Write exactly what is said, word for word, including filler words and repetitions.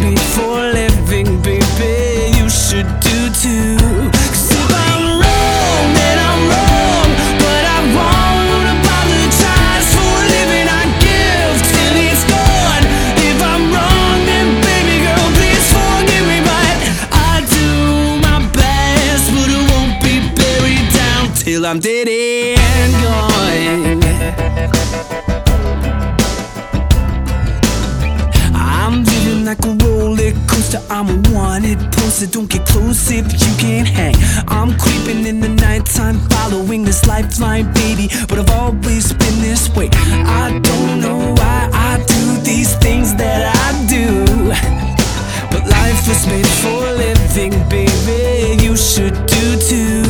made for living, baby, you should do too. 'Cause if I'm wrong, then I'm wrong, but I won't apologize for a living I give till it's gone. If I'm wrong, then baby girl, please forgive me, but I do my best, but it won't be buried down till I'm dead and gone. I'm living like a roller coaster, I'm a wanted poster. Don't get close if you can't hang. I'm creeping in the nighttime, following this lifeline, baby, but I've always been this way. I don't know why I do these things that I do, but life was made for living, baby, you should do too.